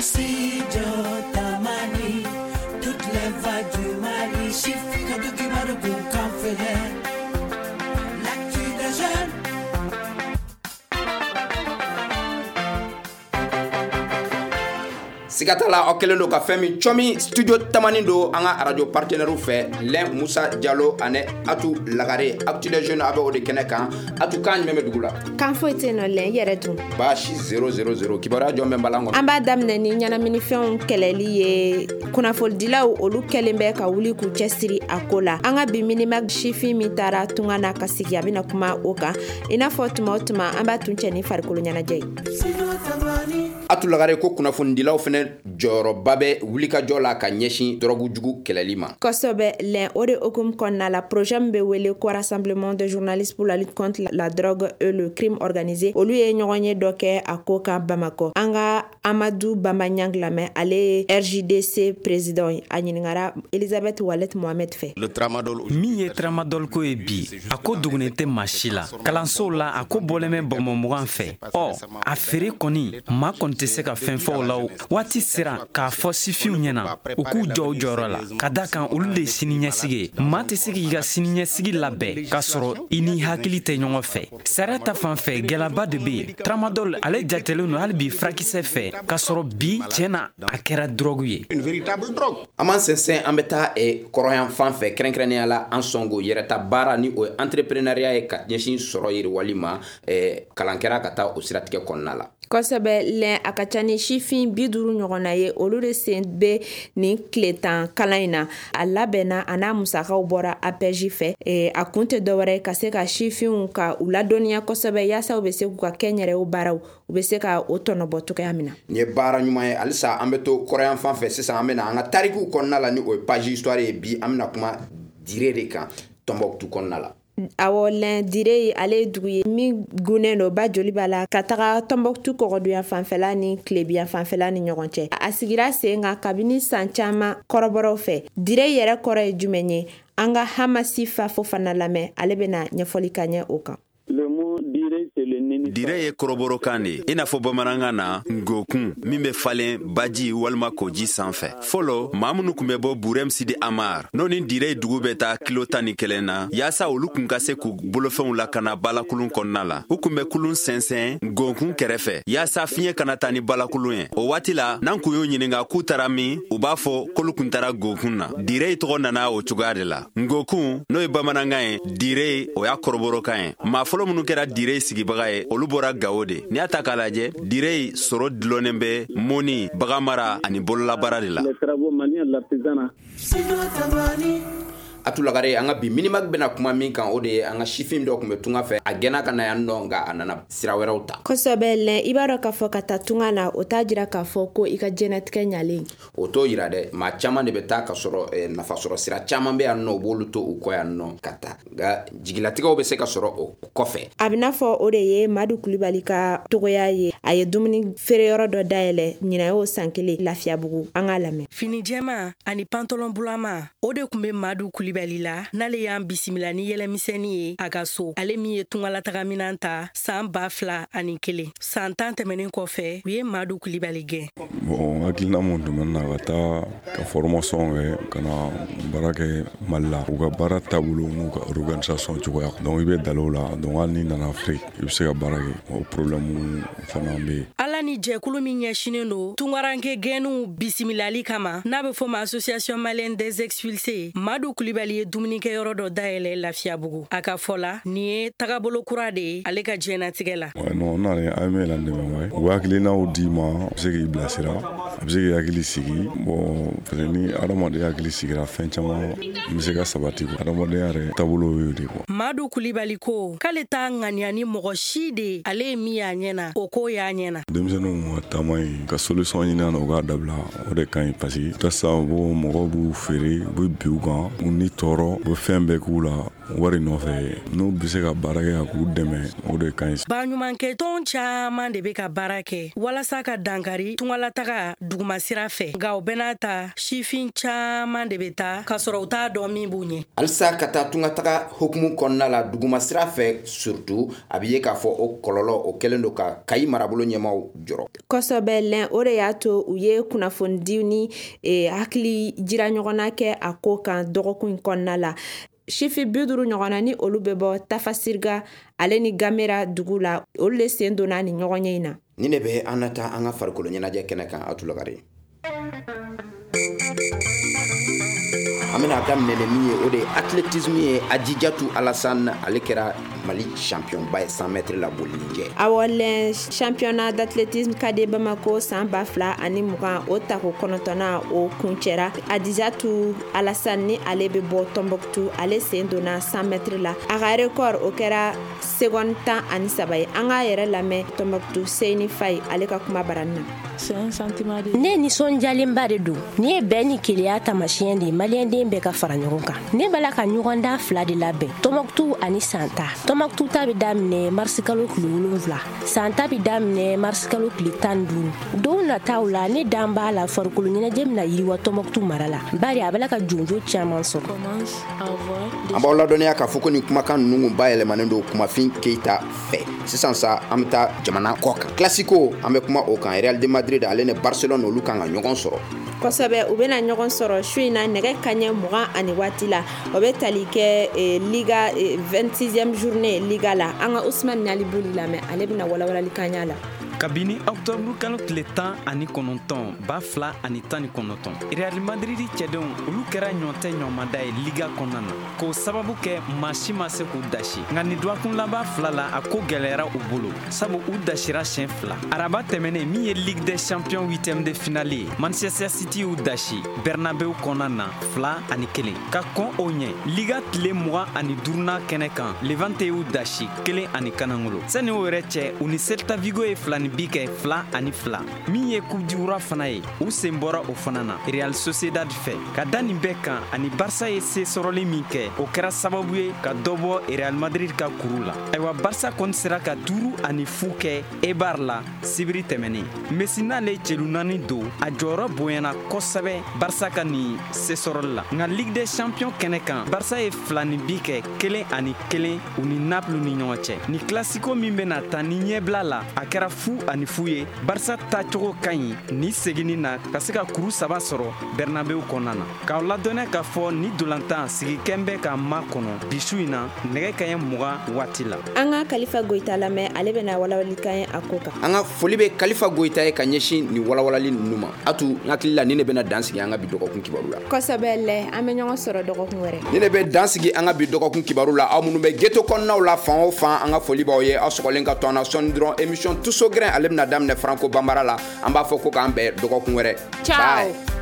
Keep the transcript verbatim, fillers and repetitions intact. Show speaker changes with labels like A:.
A: Studio Tamani, toutes les voix du Mali, chiffre de Kimarugu, Kamfele, l'actu des jeunes.
B: Sigatala okelendo ka femi chomi studio Tamani do anga radio partenaire fait Len Moussa Diallo ane atu lagare actu des jeunes abe o de kenekan atu kan meme dugula
C: kan fo eteno len yere dun
B: bashi zéro zéro zéro kibara jombe mbalango
C: amba damne ni nyana minifon keleli ye kuna foldila olu kelembe ka wuli ku chestiri akola anga bi minimag shifi mitara tungana kasigi abina kuma oka ina fotuma otuma amba tuncheni farikolo nyana jey
B: atu lagare ko kuna fondilaw fene joro babe wulika jola ka nyeshin drogu jugu kelelima
C: kosobe len ode okum konna la projet mbe wele ko rassemblement de journalistes pour la lutte contre la drogue et le crime organisé olu ye nyogonye doke akoka Bamako anga Amadou Bambanyang lame ale R J D C président anyingara Elisabeth Wallet Mohamed fe
D: le tramadol
E: mi ye tramadol ko e bi ako dugunete machila kalanso la ako boleme bomomogan fe o a fere koni ma konte se ka fenfo la wati sera ka fo sifiu nyena u ku jow joro la kada kan ulu de sininya sige mate sigi ga sininya sigi labe ka soro ini hakili te nyongo fe sarata fan fe gelaba de bi tramadol ale jatelu no halbi frakise fe ka soro bi chena akera drogue ye
D: une véritable drogue
B: aman sensen ambeta e koroyan fan fe krenkrenia la ansongo yereta bara ni o entrepreneuriat e katnyeshin soro yiri walima e kalankera kata o siratike konnala
C: kosobe len akachani shifin biduru nyogona ye olu de senbe ni kletan kalaina alabena ana musakaw bora A P J fe e akunte dowre ka se ka shifin ka uladonia kosobe yasa obese ku ka kenyere u baraw obese ka otono botuke amina
B: ni bara nyuma ye alisa ambeto korean fan fe sesa amena anga tariku konnala ni o page histoire e bi amina kuma direre kan Tombouctou konnala
C: awo len dire ale duguye mi guneno ba joli bala kataka Tombouctou kogoduya fanfela ni klebiya fanfela ni ɲɔgɔn a sigira sen nga kabini san caman kɔrɔbɔrɔw fɛ dire yɛrɛ kɔrɔ ye jumenye anga hamasi fa fo fana lamɛ ale bena ɲɛfɔli ka ɲɛ o kan
F: dire ye koroboro kan de i n'a fɔ bamanankan na ngokun min bɛ falen baji walima koji sanfɛ fɔlɔ maa minnu kun bɛ bɔ burem sidi amar n'o ni dire dugu bɛ taa kilo tan ni kelen na yaasa olu kun ka se k'u bolofɛnw lakana balakulun kɔnɔna la u kun bɛ kulun sɛnsɛn ngokun kɛrɛfɛ yaasa fiɲɛ kana taa ni balakulun ye o waati la n'an kun y'u ɲininga k'u tara min u b'a fɔ k'olu kun tara gokun na dire tɔgɔ nana o cogoya de la ngokun n'o ye bamanankan ye dire o y'a kɔrɔbɔrɔkan ye maa fɔlɔ minnu kɛra dire sigibaga ye olu bɔra Gao de n'i y'a ta k'a lajɛ dire sɔrɔ dilonnen bɛ moni baganmara ani bololabara de la
B: atu lagare anga bi minimag bena kuma min kan o de anga shifim do kun be tunga fe agena kana yan no nga anana sirawera uta
C: kosobe len ibaro ka fo kata tunga na o tajira ka fo ko ika genetique nyalen
B: o to yira de ma chama de beta ka soro e nafa soro sira chama be an no bolu to u ko yan no kata ga jigilatika o be se ka soro o kofe
C: abina fo o de ye Madu Kulibali ka togoya ye aye dumuni fereyoro do daele nyina o sankele lafia bugu anga lame
G: fini jema ani pantalon bulama o de kumbe Madu Kulibali Balila nale yan bisimila ni yelemiseni ye agaso ale mi ye tungala tagaminan ta san ba fila ani kelen san tan tɛmɛnen kɔfɛ u ye Madu Kulibali gɛn
H: bon hakilina mun tɛmɛna ka taa ka formation kɛ ka na baara kɛ Mali la u ka baara taabolo n'u ka organisation cogoya donc i bɛ dal'o la donc hali ni nana Afrique i bɛ se ka baara kɛ o problème fana bɛ yen
G: ala ni jɛkulu min ɲɛsinen don tungaranke gɛnnu bisimilali kama n'a bɛ fɔ ma association malienne des expulsés Madu Kulibali ye dumunikɛ yɔrɔ dɔ dayɛlɛ Lafiyabugu a ka fɔ la nin ye tagabolo kura de ye ale ka diɲɛnatigɛ la
H: non n'ale an bɛ la dɛmɛ wayi u hakilinaw d'i ma a bɛ se k'i bilasira a bɛ se k'i hakili sigi bon parce que ni adamaden hakili sigira fɛn caman bɛ se ka sabati quoi adamadenya yɛrɛ taabolo y'o de quoi
G: Madu Kulibali ko k'ale t'a ŋaniya ni mɔgɔ si de ale ye min y'a ɲɛna o ko y'a ɲɛna
H: denmisɛnninw ka taama ye ka solution ɲini na o k'a dabila o de ka ɲi parce que tasa ko mɔgɔw b'u feere u bɛ bin u kan u ni tɔɔrɔ u bɛ fɛn bɛɛ k'u la wari nɔfɛ n'u bɛ se ka baara kɛ ka k'u dɛmɛ o de ka ɲi
G: baɲumankɛ tɔn caman de bɛ ka baara kɛ walasa ka dankari tungalataga dugumasira fɛ nka o bɛɛ n'a ta sifin caman de bɛ taa k'a sɔrɔ u t'a dɔn min b'u ɲɛ
B: halisa ka taa tungataga hukumu kɔnɔna la dugumasira fɛ surtout a bɛ ye k'a fɔ o kɔlɔlɔ o kɛlen don ka Kayi marabolo ɲɛmaw jɔrɔ.
C: Kosɔbɛ lɛn o de y'a to u ye kunnafonidiw ni e, hakili jira ɲɔgɔnna kɛ a ko kan dɔgɔkun in kɔnɔna la. Sifi bi duuru ɲɔgɔnna ni olu bɛ bɔ Tafasirga ale ni Gamera dugu la olu le sen donna ni ɲɔgɔn ye in na.
B: Ni ne bɛ an na taa an ka farikolo ɲɛnajɛ kɛnɛ kan Atulagare. An bɛna daminɛ ni min ye o de ye athlétisme ye Adijatu Alassane ale kɛra Mali champion ba ye cent mètres la bolinijɛ.
C: Awɔ lɛn championnat d'athlétisme ka di Bamako san ba fila ani mugan o tako kɔnɔntɔnna o kuncɛra. Adijatu Alassane ni ale bɛ bɔ Tombouctou ale sen donna cent mètres la. A ka record o kɛra seconde tan ani saba ye. An k'a yɛrɛ lamɛn Tombouctou Seyni Faye ale ka kuma barani na.
D: Ne nisɔndiyalenba de don. Ni ye bɛn ni keleya taamasiyɛn de ye maliyɛnden bɛɛ ka fara ɲɔgɔn kan. Ne bala ka ɲɔgɔndan fila de labɛn Tombouctou ani Santa. Tombouctou ta bɛ daminɛ marisi kalo tile wolonwula. Santa bɛ daminɛ marisi kalo tile tan ni duuru. Don nataw la ne dan b'a la farikolo ɲɛnajɛ bɛna yiriwa Tombouctou mara la. Bari a bala ka jonjo caman sɔrɔ.
B: An b'aw ladɔnniya k'a fɔ ko nin kumakan ninnu bayɛlɛmanen don Kumafin Keita fɛ. Sisan sa an bɛ taa jamana kɔ kan. Classico an bɛ kuma o kan. Real de Madrid ale ni Barcelone olu kan ka ɲɔgɔn sɔrɔ.
C: Kosɛbɛ u bɛna ɲɔgɔn sɔrɔ su in na nɛgɛ kaɲɛ mugan ani waati la o bɛ tali kɛ eh, Liga eh, vingt-sixième journée Liga la an ka Usman Nali Buli lamɛn ale bɛna walawalali kaɲa la.
E: Kabini octobre kalo tile tan ani kɔnɔntɔn ba fila ani tan ni kɔnɔntɔn Real Madrid cɛdenw olu kɛra ɲɔntɛ ɲɔmada ye Liga kɔnɔna na k'o sababu kɛ maa si ma se k'u dasi nka nin duwakun laban fila la a ko gɛlɛyara u bolo sabu u dasira siɲɛ fila araba tɛmɛnen min ye Ligue des Champions huitième de finale ye Manchester City y'u dasi Bernabeu kɔnɔna na fila ani kelen ka kɔn o ɲɛ Liga tile mugan ani duurunan kɛnɛ kan Levante y'u dasi kelen ani kanangolo sani o yɛrɛ cɛ u ni Celta Vigo ye fila ni bi kɛ fila ani fila min ye coupe du roi fana ye u sen bɔra o fana na Real Sociedad fɛ ka da nin bɛɛ kan ani Barça ye se sɔrɔli min kɛ o kɛra sababu ye ka dɔ bɔ Real Madrid ka kuru la ayiwa Barça kɔni sera ka duuru ani fu kɛ Eibar la sibiri tɛmɛnen Messi n'ale cɛlu naani don a jɔyɔrɔ bonyana kosɛbɛ Barça ka nin se sɔrɔli la nka Ligue des Champions kɛnɛ kan Barça ye fila ni bi kɛ kelen ani kelen u ni Naples ni ɲɔgɔn cɛ ni Classico min bɛna ta ni ɲɛbila la a kɛra fu ani fu ye Barça tacogo ka ɲi ni seginni na ka se ka kuru saba sɔrɔ Bernabeu kɔnɔna na k'aw ladɔnniya k'a fɔ ni dolantan sigikɛn bɛ ka ma kɔnɔ bi su in na nɛgɛ kaɲɛ mugan waati la.
C: An ka Kalifa Goyita lamɛn ale bɛna walawali kan ye a ko kan.
B: An ka foli bɛ Kalifa Goyita ye ka ɲɛsin ni walawalali ninnu ma atu n hakili la ni ne bɛna dan sigi an ka bi dɔgɔkun kibaru la.
C: Kosɛbɛ lɛ an bɛ ɲɔgɔn sɔrɔ dɔgɔkun wɛrɛ.
B: Ni ne bɛ dan sigi an ka bi dɔgɔkun kibaru la aw minnu bɛ ghetto kɔnɔnaw la fan o fan an ka foli b'aw ye aw sɔgɔlen ka to an na sɔnni dɔrɔn émission Tuso Grin ale bɛna daminɛ Franco Bambara la an b'a fɔ ko k'an bɛn dɔgɔkun wɛrɛ.
C: Ciao.